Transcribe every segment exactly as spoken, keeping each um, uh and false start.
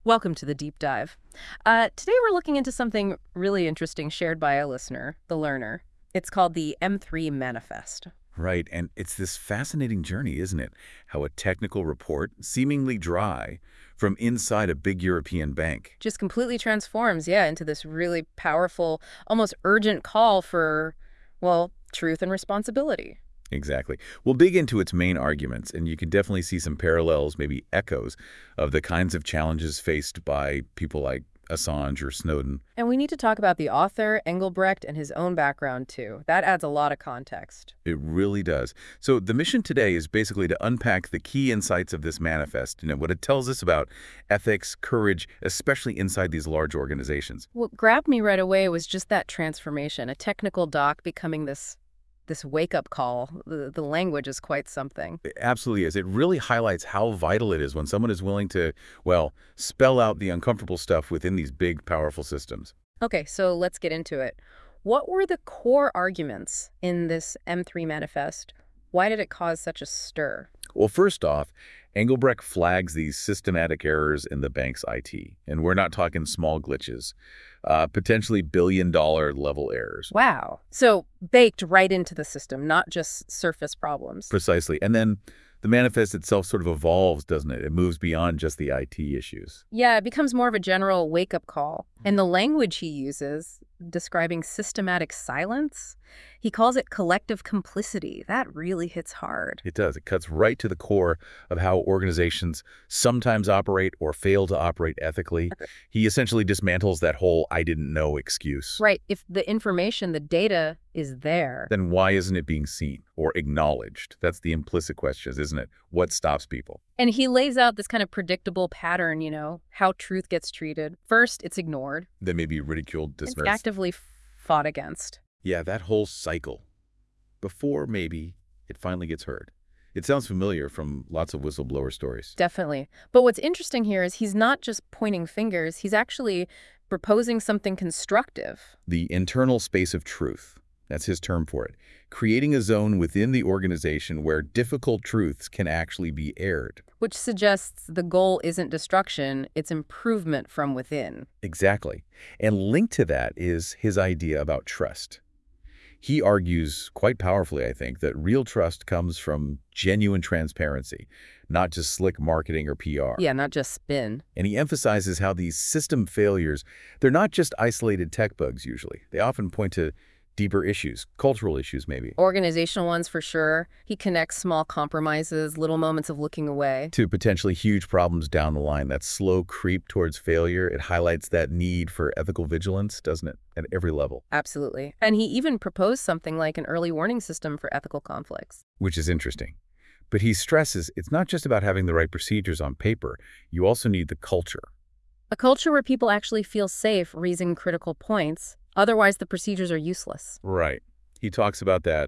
Welcome to the deep dive. Uh, today we're looking into something really interesting shared by a listener, the learner. It's called the M three Manifest. Right, and it's this fascinating journey, isn't it? How a technical report, seemingly dry, from inside a big European bank. Just completely transforms, yeah, into this really powerful, almost urgent call for, well, truth and responsibility. Exactly. We'll dig into its main arguments, and you can definitely see some parallels, maybe echoes, of the kinds of challenges faced by people like Assange or Snowden. And we need to talk about the author, Engelbrecht, and his own background, too. That adds a lot of context. It really does. So the mission today is basically to unpack the key insights of this manifest, you know, what it tells us about ethics, courage, especially inside these large organizations. What grabbed me right away was just that transformation, a technical doc becoming this this wake-up call. The, the language is quite something. It absolutely is. It really highlights how vital it is when someone is willing to, well, spell out the uncomfortable stuff within these big, powerful systems. Okay, so let's get into it. What were the core arguments in this M three manifest? Why did it cause such a stir? Well, first off, Engelbrecht flags these systematic errors in the bank's I T, and we're not talking small glitches, uh, potentially billion-dollar level errors. Wow. So baked right into the system, not just surface problems. Precisely. And then the manifest itself sort of evolves, doesn't it? It moves beyond just the I T issues. Yeah, it becomes more of a general wake-up call. And the language he uses, describing systematic silence, he calls it collective complicity. That really hits hard. It does. It cuts right to the core of how organizations sometimes operate or fail to operate ethically. He essentially dismantles that whole "I didn't know" excuse. Right. If the information, the data is there. Then why isn't it being seen or acknowledged? That's the implicit question, isn't it? What stops people? And he lays out this kind of predictable pattern, you know, how truth gets treated. First, it's ignored. Then maybe ridiculed, It's dismissed. actively fought against. Yeah, that whole cycle. Before maybe it finally gets heard. It sounds familiar from lots of whistleblower stories. Definitely. But what's interesting here is he's not just pointing fingers, he's actually proposing something constructive. The internal space of truth. That's his term for it. Creating a zone within the organization where difficult truths can actually be aired. Which suggests the goal isn't destruction, it's improvement from within. Exactly. And linked to that is his idea about trust. He argues quite powerfully, I think, that real trust comes from genuine transparency, not just slick marketing or P R. Yeah, not just spin. And he emphasizes how these system failures, they're not just isolated tech bugs usually. They often point to deeper issues, cultural issues maybe. Organizational ones for sure. He connects small compromises, little moments of looking away. To potentially huge problems down the line, that slow creep towards failure, it highlights that need for ethical vigilance, doesn't it, at every level? Absolutely. And he even proposed something like an early warning system for ethical conflicts. Which is interesting. But he stresses it's not just about having the right procedures on paper. You also need the culture. A culture where people actually feel safe raising critical points. Otherwise, the procedures are useless. Right. He talks about that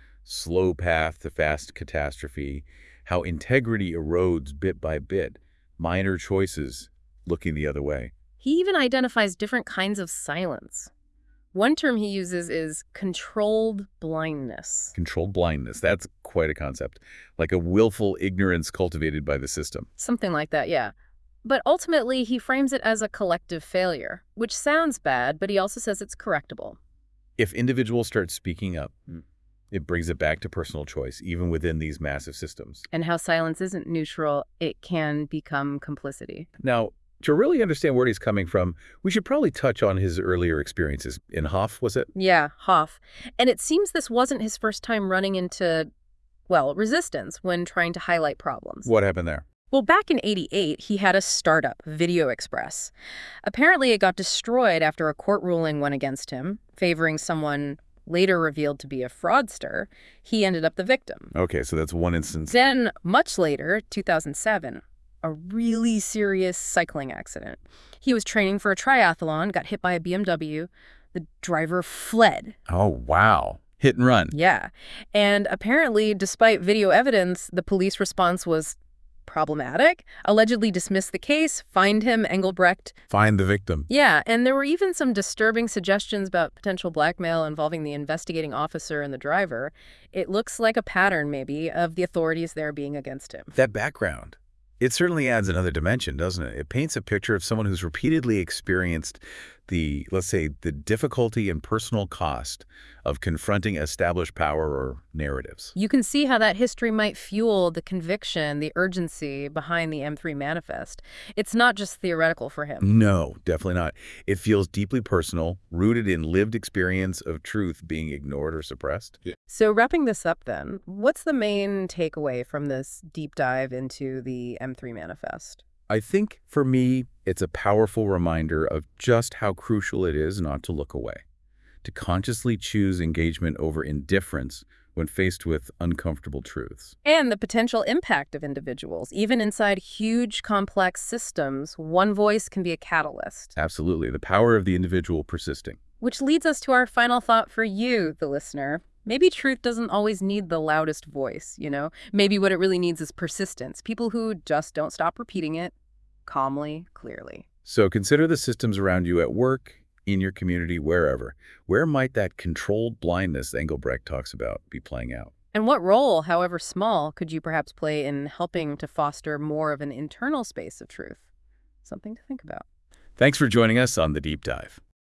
slow path to fast catastrophe, how integrity erodes bit by bit, minor choices looking the other way. He even identifies different kinds of silence. One term he uses is controlled blindness. Controlled blindness, that's quite a concept. Like a willful ignorance cultivated by the system. Something like that, yeah. But ultimately, he frames it as a collective failure, which sounds bad, but he also says it's correctable. If individuals start speaking up, it brings it back to personal choice, even within these massive systems. And how silence isn't neutral, it can become complicity. Now, to really understand where he's coming from, we should probably touch on his earlier experiences. In Hof, was it? Yeah, Hoff. And it seems this wasn't his first time running into, well, resistance when trying to highlight problems. What happened there? Well, back in eighty-eight, he had a startup, Video Express. Apparently, it got destroyed after a court ruling went against him, favoring someone later revealed to be a fraudster. He ended up the victim. Okay, so that's one instance. Then, much later, two thousand seven, a really serious cycling accident. He was training for a triathlon, got hit by a B M W. The driver fled. Oh, wow. Hit and run. Yeah. And apparently, despite video evidence, the police response was problematic, allegedly dismissed the case, fined him, Engelbrecht. Find the victim. Yeah, and there were even some disturbing suggestions about potential blackmail involving the investigating officer and the driver. It looks like a pattern, maybe, of the authorities there being against him. That background, It certainly adds another dimension, doesn't it? It paints a picture of someone who's repeatedly experienced the, let's say, the difficulty and personal cost of confronting established power or narratives. You can see how that history might fuel the conviction, the urgency behind the M three Manifest. It's not just theoretical for him. No, definitely not. It feels deeply personal, rooted in lived experience of truth being ignored or suppressed. Yeah. So wrapping this up then, what's the main takeaway from this deep dive into the M three Manifest? I think, for me, it's a powerful reminder of just how crucial it is not to look away, to consciously choose engagement over indifference when faced with uncomfortable truths. And the potential impact of individuals. Even inside huge, complex systems, one voice can be a catalyst. Absolutely, the power of the individual persisting. Which leads us to our final thought for you, the listener. Maybe truth doesn't always need the loudest voice, you know? Maybe what it really needs is persistence. People who just don't stop repeating it calmly, clearly. So consider the systems around you at work, in your community, wherever. Where might that controlled blindness Engelbrecht talks about be playing out? And what role, however small, could you perhaps play in helping to foster more of an internal space of truth? Something to think about. Thanks for joining us on The Deep Dive.